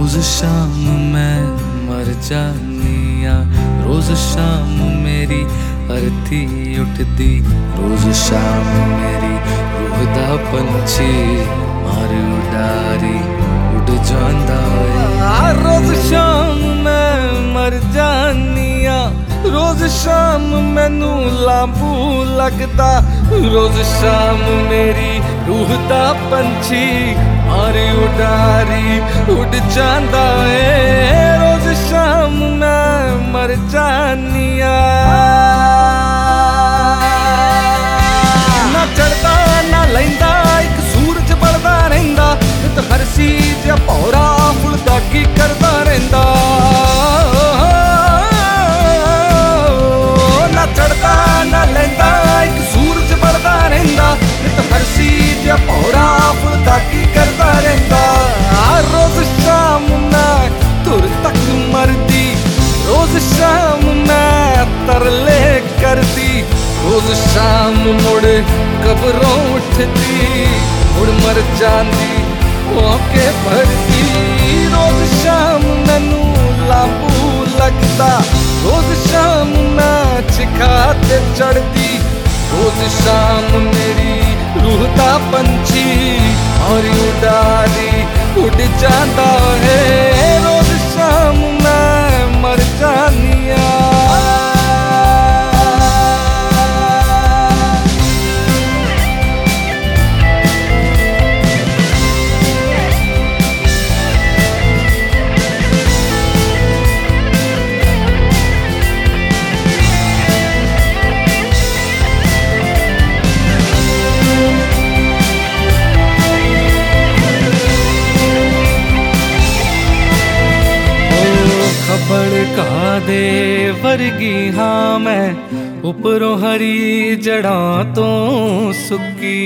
रोज शाम मैं मर जानिया, रोज शाम मेरी अर्थी उठदी, रोज शाम मेरी रूह दा पंछी मार उडारी उड़ जांदा है। रोज शाम मैं मर जानिया, रोज शाम मैनू लांबू लगदा, रोज शाम मेरी रूह दा पंछी मार उडारी उड़ जांदा है। रोज शाम मैं मर जानिया, ना चढ़दा ना लैंदा एक सूरज बढ़दा रहिंदा, नित हरसी जिहा भौरा फुलदा की करदा रहिंदा। ना चढ़दा ना लैंदा एक सूरज बढ़दा रहिंदा, नित हरसी जिहा भौरा फुलदा की करदा रहिंदा। रोज शाम मैं तुर तक मरदी, रोज शाम मैं तरले करदी, रोज शाम मुड़ कबरों उठदी, मुड़ मर जांदी होके भरदी। रोज शाम मैनू लांबू लगदा, रोज शाम मैं चिखा ते चढ़दी, रोज शाम मेरी रूह दा पंछी और उडारी उड़ जांदा है। रोज शाम मैं मर जानिया। भड़का दे वर्गी हाँ मैं, उपरों हरी जड़ां तो सुक्की,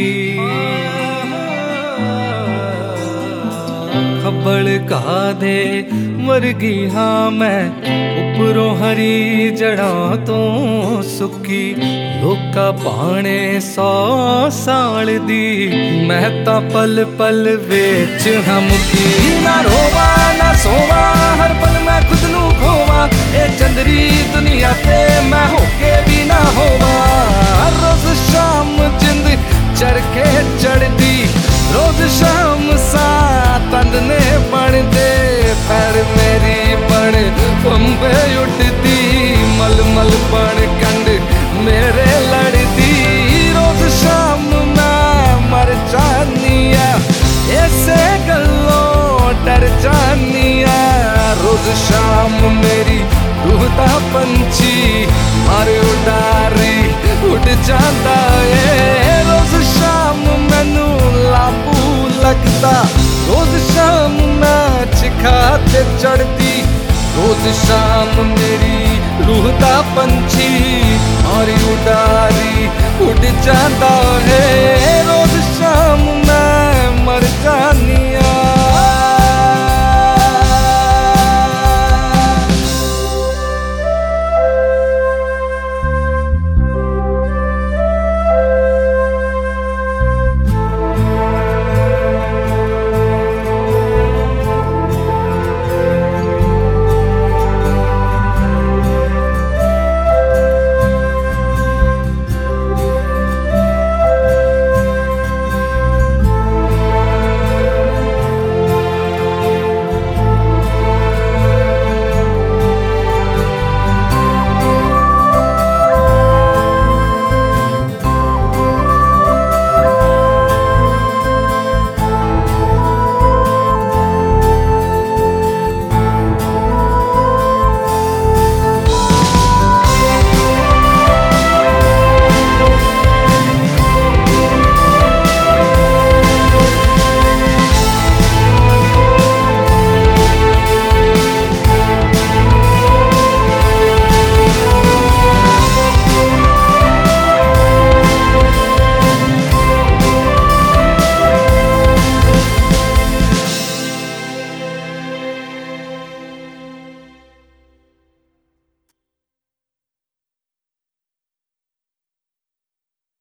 भड़का दे वर्गी हाँ मैं, उपरों हरी जड़ां तो सुक्की। लोका भाणे 100 साल दी, मैं तां पल पल वेच हमकी। ना रोवा ना सोवा हर पल मैं खुद नू खोवा, ए चंदरी दुनिया ते मैं होके भी ना होवा। रोज शाम जिंद चरखे चढ़दी, रोज शाम सा तंदने बनदे, पैर मेरी बन फंबे उठदी, मल मल बन कंड मेरे लड़दी। रोज शाम मैं मर जानिया, ऐसे गल्लों डर जानिया। रोज शाम मेरी रूह दा पंछी मार उडारी उड़ जांदा है। रोज शाम मैनू लांबू लगदा, रोज शाम मैं चिखा ते चढ़दी, रोज शाम मेरी रूह दा पंछी और उडारी उड़ जांदा है।